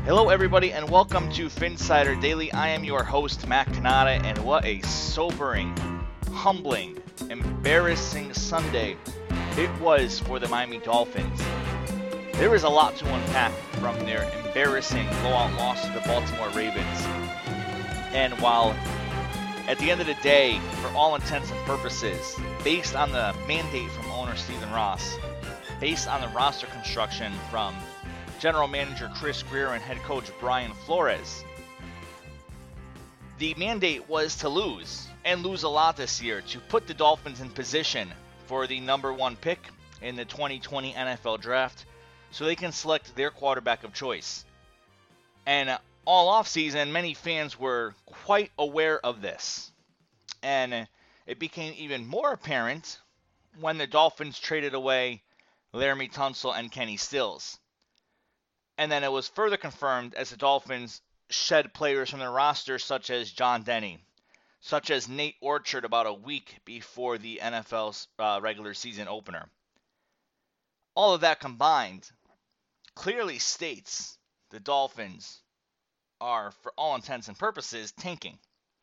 Hello, everybody, and welcome to Phinsider Daily. I am your host, Matt Kanata, and what a sobering, humbling, embarrassing Sunday it was for the Miami Dolphins. There is a lot to unpack from their embarrassing blowout loss to the Baltimore Ravens. And while at the end of the day, for all intents and purposes, based on the mandate from owner Stephen Ross, based on the roster construction from General Manager Chris Grier and head coach Brian Flores, the mandate was to lose, and lose a lot this year, to put the Dolphins in position for the number one pick in the 2020 NFL Draft so they can select their quarterback of choice. And all offseason, many fans were quite aware of this. And it became even more apparent when the Dolphins traded away Laremy Tunsil and Kenny Stills. And then it was further confirmed as the Dolphins shed players from their roster such as John Denny, such as Nate Orchard about a week before the NFL's regular season opener. All of that combined clearly states the Dolphins are, for all intents and purposes, tanking.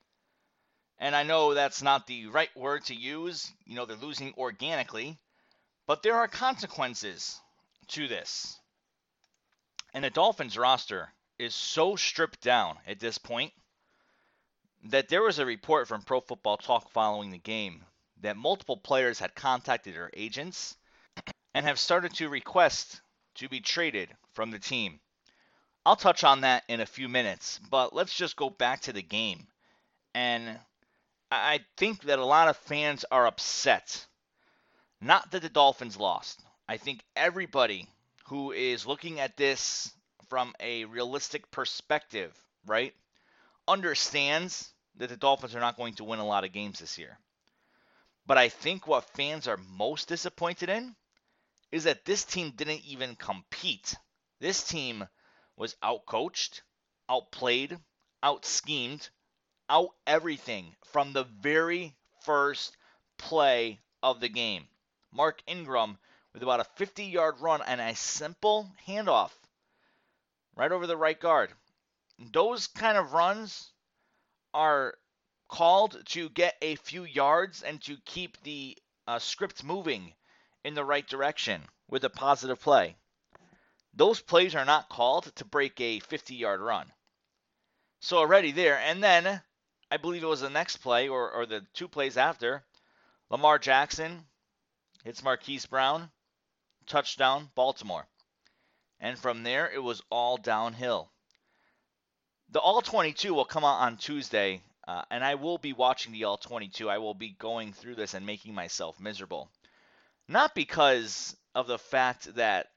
And I know that's not the right word to use. They're losing organically, but there are consequences to this. And the Dolphins roster is so stripped down at this point that there was a report from Pro Football Talk following the game that multiple players had contacted their agents and have started to request to be traded from the team. I'll touch on that in a few minutes, but let's just go back to the game. And I think that a lot of fans are upset. Not that the Dolphins lost. I think everybody who is looking at this from a realistic perspective, right, understands that the Dolphins are not going to win a lot of games this year. But I think what fans are most disappointed in is that this team didn't even compete. This team was outcoached, outplayed, out-schemed, out-everything from the very first play of the game. Mark Ingram with about a 50-yard run and a simple handoff right over the right guard. Those kind of runs are called to get a few yards and to keep the script moving in the right direction with a positive play. Those plays are not called to break a 50-yard run. So already there, and then I believe it was the next play or the two plays after, Lamar Jackson hits Marquise Brown, touchdown, Baltimore. And from there, it was all downhill. The All-22 will come out on Tuesday, and I will be watching the All-22. I will be going through this and making myself miserable. Not because of the fact that,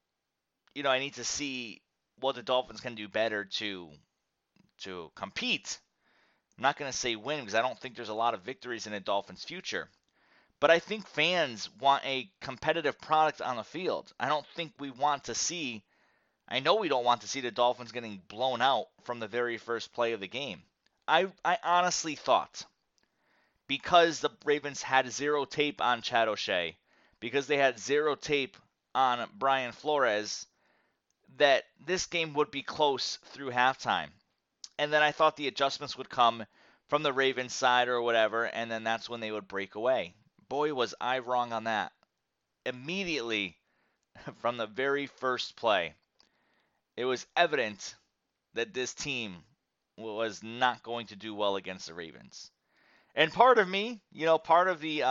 I need to see what the Dolphins can do better to compete. I'm not going to say win because I don't think there's a lot of victories in the Dolphins' future. But I think fans want a competitive product on the field. I don't think we want to see, I know we don't want to see the Dolphins getting blown out from the very first play of the game. I honestly thought, because the Ravens had zero tape on Chad O'Shea, because they had zero tape on Brian Flores, that this game would be close through halftime. And then I thought the adjustments would come from the Ravens side or whatever, and then that's when they would break away. Boy, was I wrong on that. Immediately, from the very first play, it was evident that this team was not going to do well against the Ravens. And part of me, part of the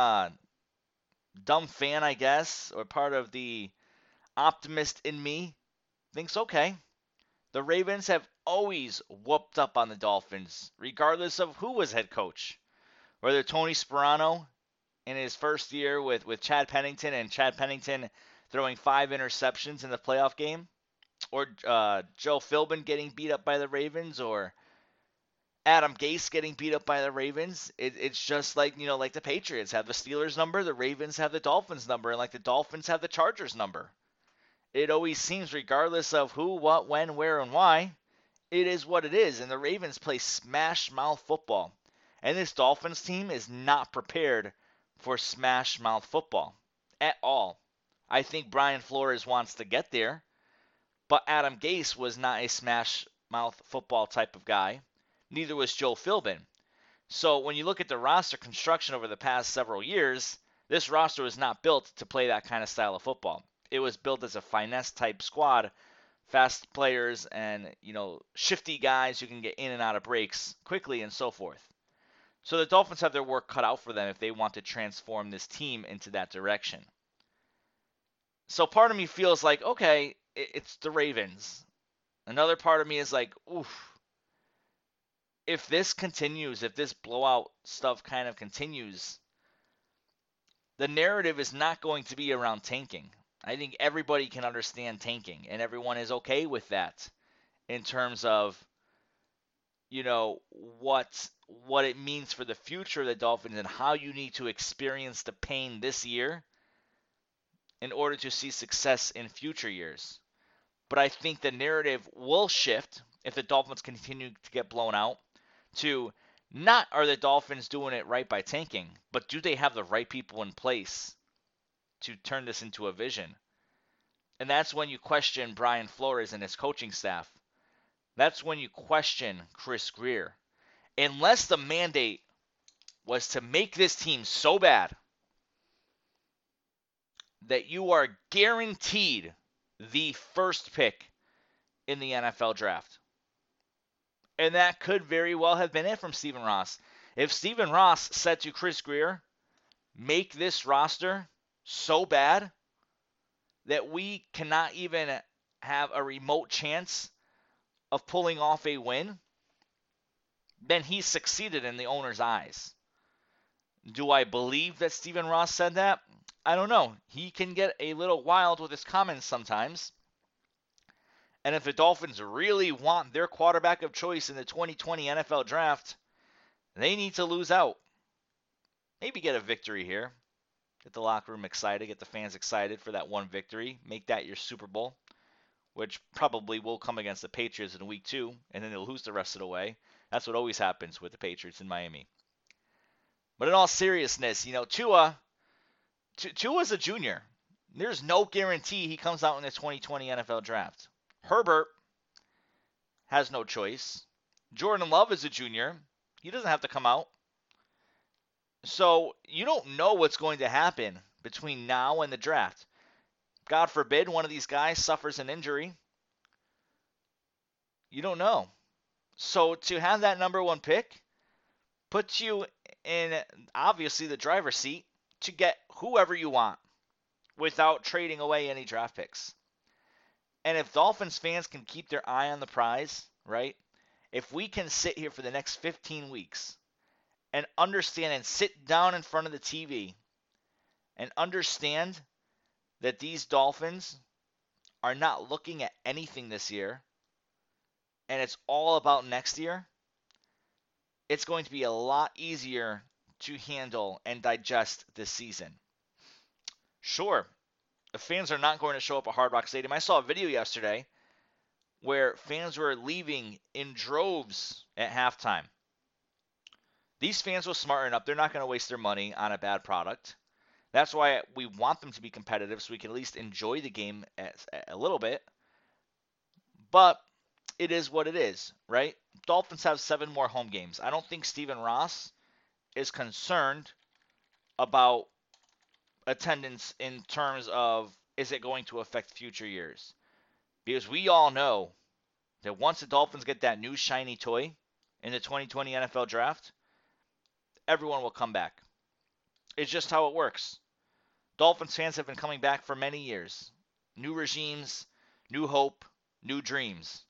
dumb fan, I guess, or part of the optimist in me, thinks, okay, the Ravens have always whooped up on the Dolphins, regardless of who was head coach. Whether Tony Sparano in his first year with Chad Pennington, and Chad Pennington throwing 5 interceptions in the playoff game, or Joe Philbin getting beat up by the Ravens, or Adam Gase getting beat up by the Ravens. It's just like, like the Patriots have the Steelers number, the Ravens have the Dolphins number, and like the Dolphins have the Chargers number. It always seems, regardless of who, what, when, where, and why, it is what it is. And the Ravens play smash mouth football. And this Dolphins team is not prepared for smash mouth football at all. I think Brian Flores wants to get there, But Adam Gase was not a smash mouth football type of guy. Neither was Joe Philbin. So when you look at the roster construction over the past several years, this roster was not built to play that kind of style of football. It was built as a finesse type squad, fast players and, shifty guys who can get in and out of breaks quickly and so forth. So the Dolphins have their work cut out for them if they want to transform this team into that direction. So part of me feels like, okay, it's the Ravens. Another part of me is like, oof. If this continues, if this blowout stuff kind of continues, the narrative is not going to be around tanking. I think everybody can understand tanking, and everyone is okay with that in terms of, what it means for the future of the Dolphins and how you need to experience the pain this year in order to see success in future years. But I think the narrative will shift if the Dolphins continue to get blown out to not are the Dolphins doing it right by tanking, but do they have the right people in place to turn this into a vision? And that's when you question Brian Flores and his coaching staff. That's when you question Chris Grier. Unless the mandate was to make this team so bad that you are guaranteed the first pick in the NFL draft. And that could very well have been it from Stephen Ross. If Stephen Ross said to Chris Grier, make this roster so bad that we cannot even have a remote chance of pulling off a win, then he's succeeded in the owner's eyes. Do I believe that Stephen Ross said that? I don't know. He can get a little wild with his comments sometimes. And if the Dolphins really want their quarterback of choice in the 2020 NFL Draft, they need to lose out. Maybe get a victory here. Get the locker room excited, get the fans excited for that one victory. Make that your Super Bowl, which probably will come against the Patriots in week 2, and then they'll lose the rest of the way. That's what always happens with the Patriots in Miami. But in all seriousness, Tua's a junior. There's no guarantee he comes out in the 2020 NFL Draft. Herbert has no choice. Jordan Love is a junior. He doesn't have to come out. So you don't know what's going to happen between now and the draft. God forbid one of these guys suffers an injury. You don't know. So to have that number 1 pick puts you in, obviously, the driver's seat to get whoever you want without trading away any draft picks. And if Dolphins fans can keep their eye on the prize, right? If we can sit here for the next 15 weeks and understand and sit down in front of the TV and understand that these Dolphins are not looking at anything this year and it's all about next year, it's going to be a lot easier to handle and digest this season. Sure, the fans are not going to show up at Hard Rock Stadium. I saw a video yesterday where fans were leaving in droves at halftime. These fans were smart enough. They're not going to waste their money on a bad product. That's why we want them to be competitive so we can at least enjoy the game a little bit. But it is what it is, right? Dolphins have 7 more home games. I don't think Stephen Ross is concerned about attendance in terms of is it going to affect future years. Because we all know that once the Dolphins get that new shiny toy in the 2020 NFL Draft, everyone will come back. It's just how it works. Dolphins fans have been coming back for many years. New regimes, new hope, new dreams.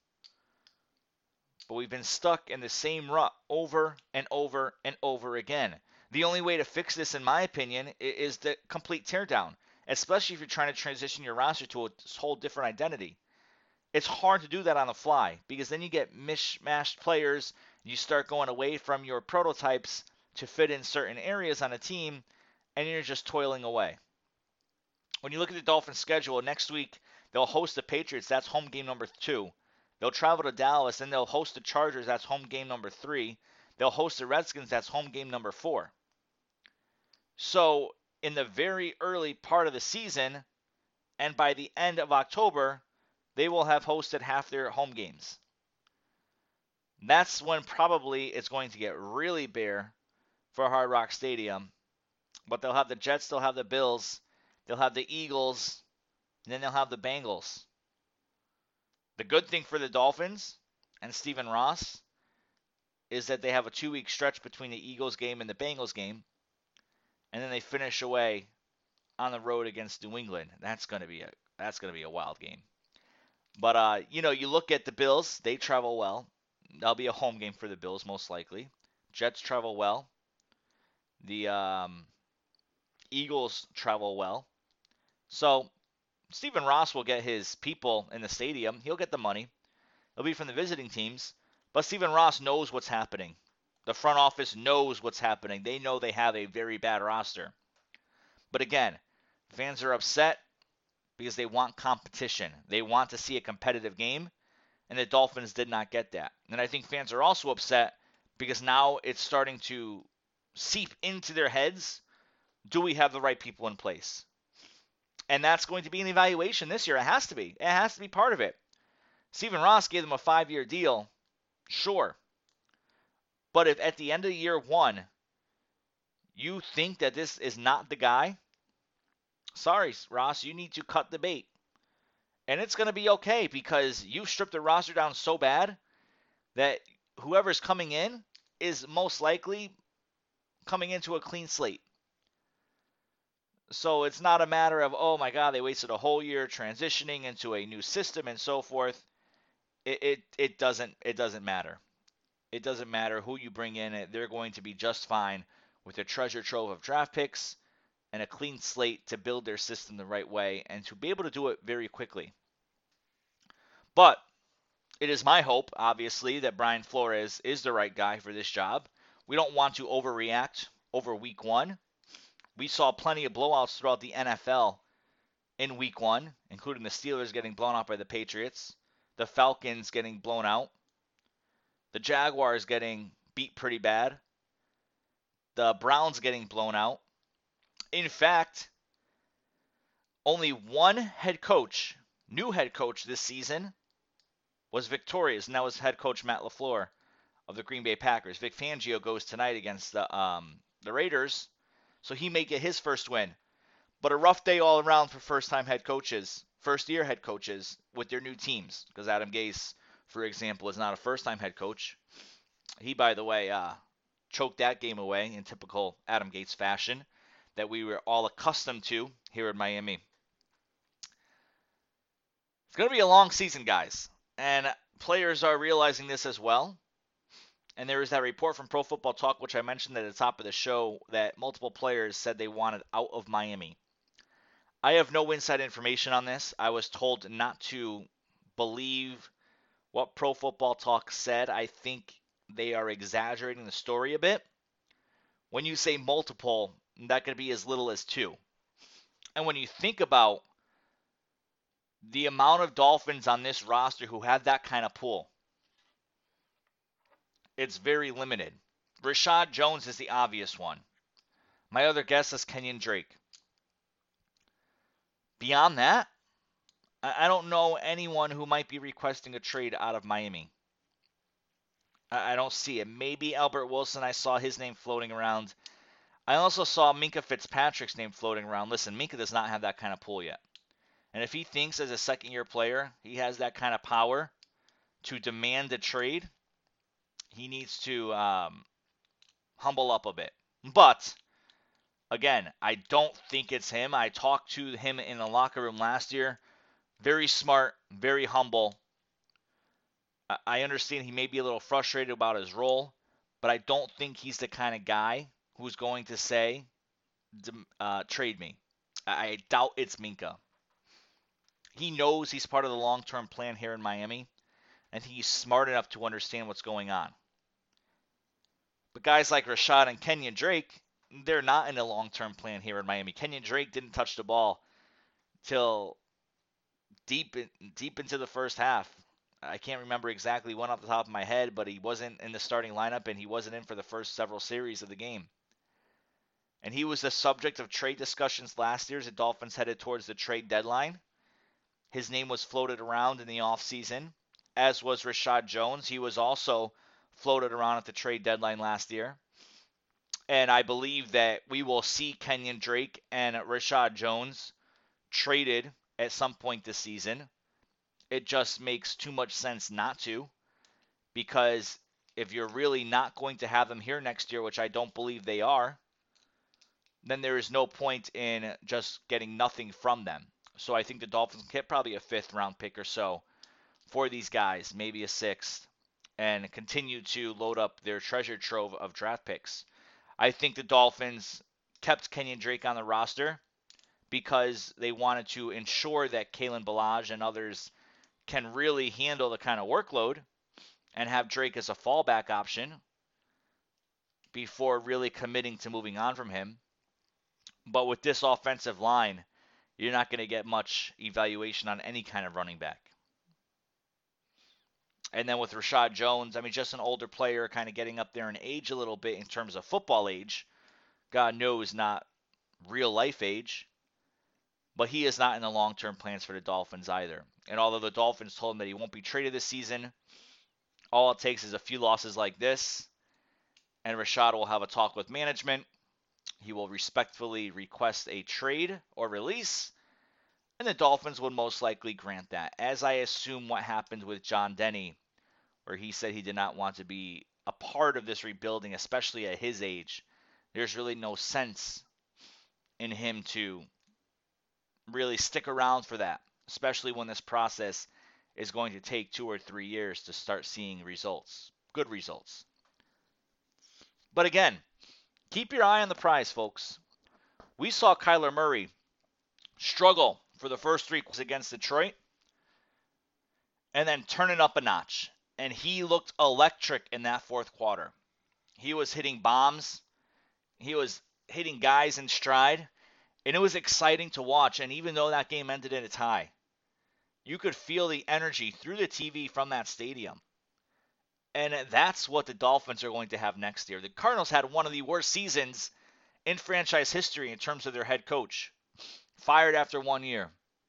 But we've been stuck in the same rut over and over and over again. The only way to fix this, in my opinion, is the complete teardown, especially if you're trying to transition your roster to a whole different identity. It's hard to do that on the fly because then you get mishmashed players. You start going away from your prototypes to fit in certain areas on a team, and you're just toiling away. When you look at the Dolphins' schedule, next week they'll host the Patriots. That's home game number 2. They'll travel to Dallas, then they'll host the Chargers. That's home game number 3. They'll host the Redskins. That's home game number 4. So in the very early part of the season, and by the end of October, they will have hosted half their home games. That's when probably it's going to get really bare for Hard Rock Stadium. But they'll have the Jets, they'll have the Bills, they'll have the Eagles, and then they'll have the Bengals. The good thing for the Dolphins and Stephen Ross is that they have a 2-week stretch between the Eagles game and the Bengals game, and then they finish away on the road against New England. That's going to be a wild game. But you look at the Bills, they travel well. That'll be a home game for the Bills most likely. Jets travel well. The Eagles travel well. So Stephen Ross will get his people in the stadium. He'll get the money. It'll be from the visiting teams. But Stephen Ross knows what's happening. The front office knows what's happening. They know they have a very bad roster. But again, fans are upset because they want competition. They want to see a competitive game, and the Dolphins did not get that. And I think fans are also upset because now it's starting to seep into their heads. Do we have the right people in place? And that's going to be an evaluation this year. It has to be. It has to be part of it. Stephen Ross gave them a 5-year deal. Sure. But if at the end of year 1, you think that this is not the guy, sorry, Ross, you need to cut the bait. And it's going to be okay because you've stripped the roster down so bad that whoever's coming in is most likely coming into a clean slate. So it's not a matter of, oh my God, they wasted a whole year transitioning into a new system and so forth. It doesn't matter. It doesn't matter who you bring in. They're going to be just fine with a treasure trove of draft picks and a clean slate to build their system the right way and to be able to do it very quickly. But it is my hope, obviously, that Brian Flores is the right guy for this job. We don't want to overreact over week 1. We saw plenty of blowouts throughout the NFL in week 1, including the Steelers getting blown out by the Patriots, the Falcons getting blown out, the Jaguars getting beat pretty bad, the Browns getting blown out. In fact, only one new head coach this season, was victorious, and that was head coach Matt LaFleur of the Green Bay Packers. Vic Fangio goes tonight against the Raiders, so he may get his first win. But a rough day all around for first-year head coaches with their new teams, because Adam Gase, for example, is not a first-time head coach. He, by the way, choked that game away in typical Adam Gase fashion that we were all accustomed to here in Miami. It's going to be a long season, guys, and players are realizing this as well. And there is that report from Pro Football Talk, which I mentioned at the top of the show, that multiple players said they wanted out of Miami. I have no inside information on this. I was told not to believe what Pro Football Talk said. I think they are exaggerating the story a bit. When you say multiple, that could be as little as 2. And when you think about the amount of Dolphins on this roster who have that kind of pull, it's very limited. Rashad Jones is the obvious one. My other guess is Kenyon Drake. Beyond that, I don't know anyone who might be requesting a trade out of Miami. I don't see it. Maybe Albert Wilson. I saw his name floating around. I also saw Minkah Fitzpatrick's name floating around. Listen, Minkah does not have that kind of pull yet. And if he thinks as a second-year player he has that kind of power to demand a trade, he needs to humble up a bit. But, again, I don't think it's him. I talked to him in the locker room last year. Very smart, very humble. I understand he may be a little frustrated about his role, but I don't think he's the kind of guy who's going to say, trade me. I doubt it's Minkah. He knows he's part of the long-term plan here in Miami, and he's smart enough to understand what's going on. But guys like Rashad and Kenyon Drake, they're not in a long-term plan here in Miami. Kenyon Drake didn't touch the ball till deep into the first half. I can't remember exactly one off the top of my head, but he wasn't in the starting lineup, and he wasn't in for the first several series of the game. And he was the subject of trade discussions last year as the Dolphins headed towards the trade deadline. His name was floated around in the offseason, as was Rashad Jones. He was also floated around at the trade deadline last year. And I believe that we will see Kenyon Drake and Rashad Jones traded at some point this season. It just makes too much sense not to, because if you're really not going to have them here next year, which I don't believe they are, then there is no point in just getting nothing from them. So I think the Dolphins get probably a 5th round pick or so for these guys, maybe a 6th, and continue to load up their treasure trove of draft picks. I think the Dolphins kept Kenyon Drake on the roster because they wanted to ensure that Kalen Ballage and others can really handle the kind of workload and have Drake as a fallback option before really committing to moving on from him. But with this offensive line, you're not going to get much evaluation on any kind of running back. And then with Rashad Jones, I mean, just an older player kind of getting up there in age a little bit in terms of football age. God knows not real life age. But he is not in the long-term plans for the Dolphins either. And although the Dolphins told him that he won't be traded this season, all it takes is a few losses like this, and Rashad will have a talk with management. He will respectfully request a trade or release, and the Dolphins would most likely grant that, as I assume what happened with John Denny, where he said he did not want to be a part of this rebuilding, especially at his age. There's really no sense in him to really stick around for that, especially when this process is going to take 2 or 3 years to start seeing results, good results. But again, keep your eye on the prize, folks. We saw Kyler Murray struggle for the first 3 quarters against Detroit and then turn it up a notch. And he looked electric in that 4th quarter. He was hitting bombs. He was hitting guys in stride. And it was exciting to watch. And even though that game ended in a tie, you could feel the energy through the TV from that stadium. And that's what the Dolphins are going to have next year. The Cardinals had one of the worst seasons in franchise history in terms of their head coach. Fired after 1 year.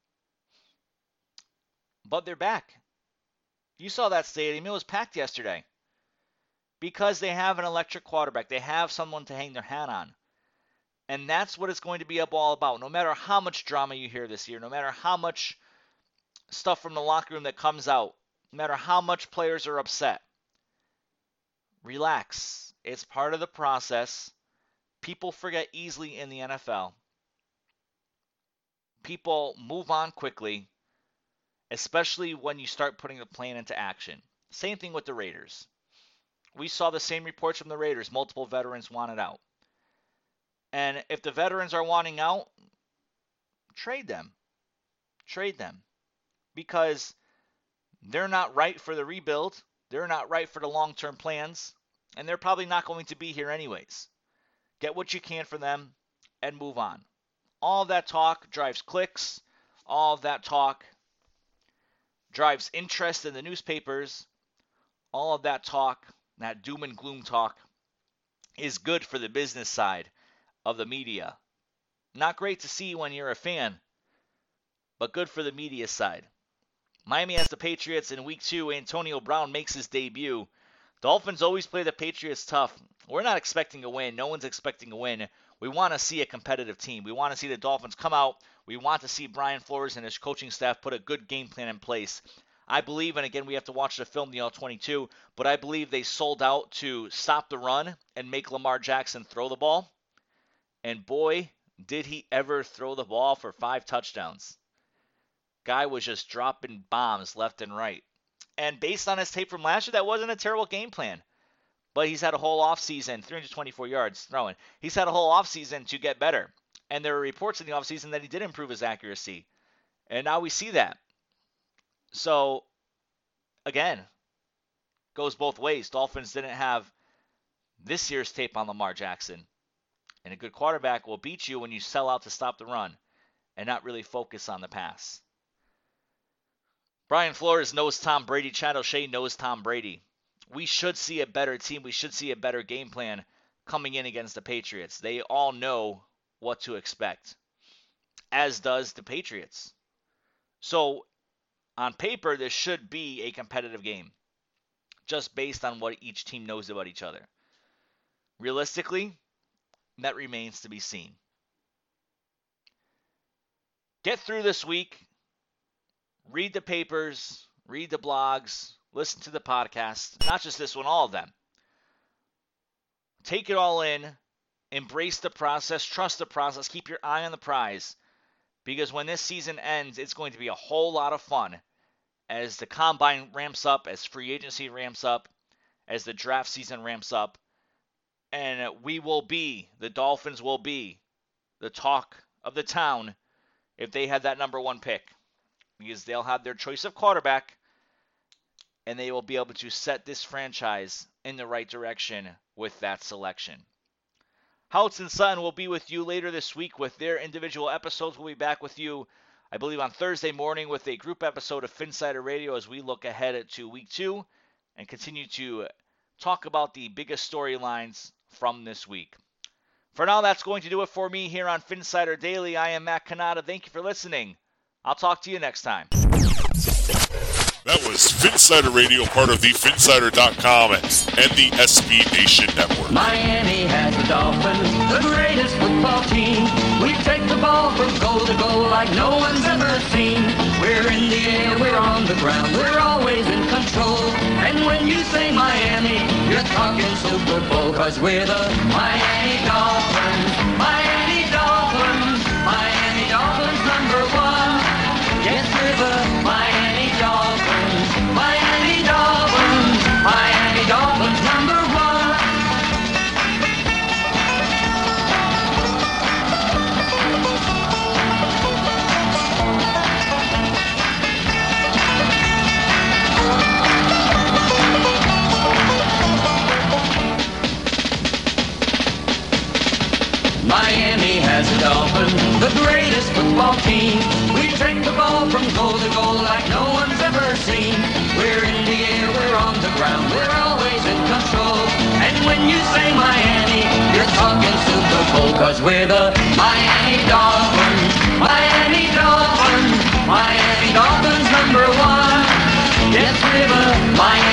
But they're back. You saw that stadium. It was packed yesterday. Because they have an electric quarterback. They have someone to hang their hat on. And that's what it's going to be all about. No matter how much drama you hear this year, no matter how much stuff from the locker room that comes out, no matter how much players are upset, relax. It's part of the process. People forget easily in the NFL. People move on quickly, especially when you start putting the plan into action. Same thing with the Raiders. We saw the same reports from the Raiders. Multiple veterans wanted out. And if the veterans are wanting out, trade them. Trade them. Because they're not right for the rebuild. They're not right for the long-term plans. And they're probably not going to be here anyways. Get what you can for them and move on. All of that talk drives clicks. All of that talk drives interest in the newspapers. All of that talk, that doom and gloom talk, is good for the business side of the media. Not great to see when you're a fan, but good for the media side. Miami has the Patriots in week 2. Antonio Brown makes his debut. Dolphins always play the Patriots tough. We're not expecting a win. No one's expecting a win. We want to see a competitive team. We want to see the Dolphins come out. We want to see Brian Flores and his coaching staff put a good game plan in place. I believe, and again, we have to watch the film, the All-22, but I believe they sold out to stop the run and make Lamar Jackson throw the ball. And boy, did he ever throw the ball for 5 touchdowns. Guy was just dropping bombs left and right. And based on his tape from last year, that wasn't a terrible game plan. But he's had a whole offseason, 324 yards throwing. He's had a whole offseason to get better. And there were reports in the offseason that he did improve his accuracy. And now we see that. So, again, goes both ways. Dolphins didn't have this year's tape on Lamar Jackson. And a good quarterback will beat you when you sell out to stop the run and not really focus on the pass. Brian Flores knows Tom Brady. Chad O'Shea knows Tom Brady. We should see a better team. We should see a better game plan coming in against the Patriots. They all know what to expect, as does the Patriots. So on paper, this should be a competitive game, just based on what each team knows about each other. Realistically, that remains to be seen. Get through this week. Read the papers, read the blogs, listen to the podcast, not just this one, all of them. Take it all in, embrace the process, trust the process, keep your eye on the prize, because when this season ends, it's going to be a whole lot of fun as the combine ramps up, as free agency ramps up, as the draft season ramps up, and the Dolphins will be the talk of the town if they have that number 1 pick, because they'll have their choice of quarterback, and they will be able to set this franchise in the right direction with that selection. Houts and Sutton will be with you later this week with their individual episodes. We'll be back with you, I believe, on Thursday morning with a group episode of Phinsider Radio as we look ahead to Week 2 and continue to talk about the biggest storylines from this week. For now, that's going to do it for me here on Phinsider Daily. I am Matt Cannata. Thank you for listening. I'll talk to you next time. That was Phinsider Radio, part of the Phinsider.com and the SB Nation Network. Miami has the Dolphins, the greatest football team. We take the ball from goal to goal like no one's ever seen. We're in the air, we're on the ground, we're always in control. And when you say Miami, you're talking Super Bowl, 'cause we're the Miami Dolphins. Miami Dolphins, Miami Dolphins #1. Yes, we're the Miami Dolphins, Miami Dolphins, Miami Dolphins #1. Miami has the Dolphins, the greatest football team. We take the ball from goal to goal like no one's ever seen. We're in the air, we're on the ground, we're always in control. And when you say Miami, you're talking Super Bowl, 'cause we're the Miami Dolphins, Miami Dolphins, Miami Dolphins #1. Yes, we're the Miami